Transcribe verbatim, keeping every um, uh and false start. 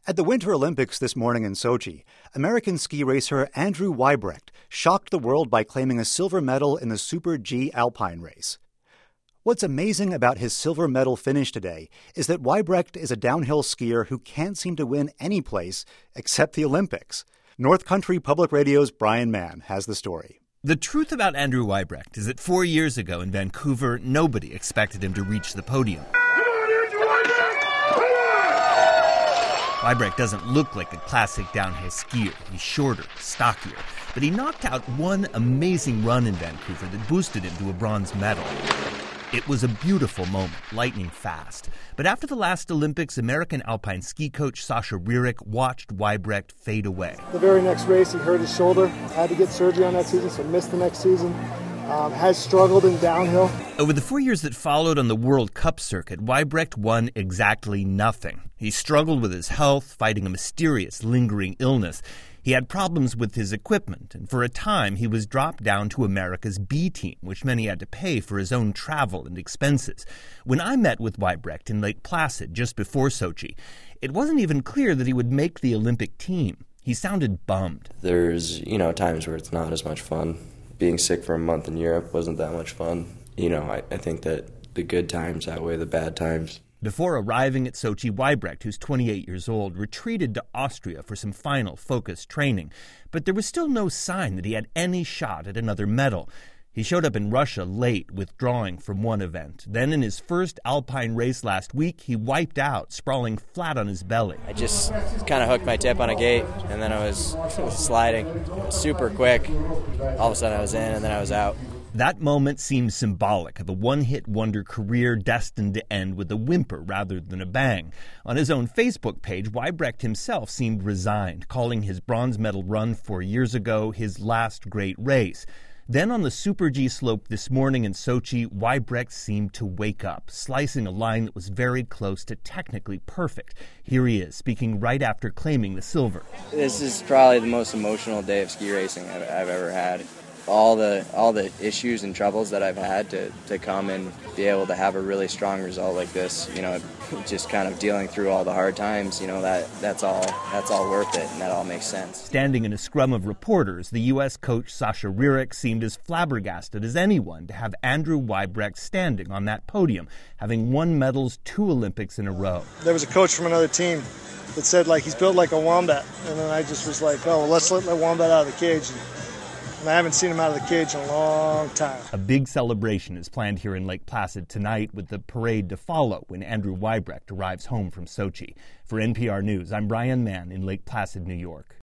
At the Winter Olympics this morning in Sochi, American ski racer Andrew Weibrecht shocked the world by claiming a silver medal in the Super G Alpine race. What's amazing about his silver medal finish today is that Weibrecht is a downhill skier who can't seem to win any place except the Olympics. North Country Public Radio's Brian Mann has the story. The truth about Andrew Weibrecht is that four years ago in Vancouver, nobody expected him to reach the podium. Weibrecht doesn't look like a classic downhill skier. He's shorter, stockier. But he knocked out one amazing run in Vancouver that boosted him to a bronze medal. It was a beautiful moment, lightning fast. But after the last Olympics, American alpine ski coach Sascha Rierich watched Weibrecht fade away. The very next race, he hurt his shoulder, had to get surgery on that season, so missed the next season. Um, has struggled in downhill. Over the four years that followed on the World Cup circuit, Weibrecht won exactly nothing. He struggled with his health, fighting a mysterious, lingering illness. He had problems with his equipment, and for a time he was dropped down to America's B team, which meant he had to pay for his own travel and expenses. When I met with Weibrecht in Lake Placid just before Sochi, it wasn't even clear that he would make the Olympic team. He sounded bummed. There's, you know, times where it's not as much fun. Being sick for a month in Europe wasn't that much fun. You know, I, I think that the good times outweigh the bad times. Before arriving at Sochi, Weibrecht, who's twenty-eight years old, retreated to Austria for some final focused training. But there was still no sign that he had any shot at another medal. He showed up in Russia late, withdrawing from one event. Then in his first alpine race last week, he wiped out, sprawling flat on his belly. I just kind of hooked my tip on a gate, and then I was, was sliding super quick. All of a sudden I was in, and then I was out. That moment seemed symbolic of a one-hit wonder career destined to end with a whimper rather than a bang. On his own Facebook page, Weibrecht himself seemed resigned, calling his bronze medal run four years ago his last great race. Then on the Super G slope this morning in Sochi, Weibrecht seemed to wake up, slicing a line that was very close to technically perfect. Here he is, speaking right after claiming the silver. This is probably the most emotional day of ski racing I've, I've ever had. All the all the issues and troubles that I've had to, to come and be able to have a really strong result like this, you know, just kind of dealing through all the hard times, you know, that that's all that's all worth it, and that all makes sense. Standing in a scrum of reporters, the U S coach Sascha Rierich seemed as flabbergasted as anyone to have Andrew Weibrecht standing on that podium, having won medals two Olympics in a row. There was a coach from another team that said, like, he's built like a wombat, and then I just was like, oh, well, let's let the wombat out of the cage. And I haven't seen him out of the cage in a long time. A big celebration is planned here in Lake Placid tonight, with the parade to follow when Andrew Weibrecht arrives home from Sochi. For N P R News, I'm Brian Mann in Lake Placid, New York.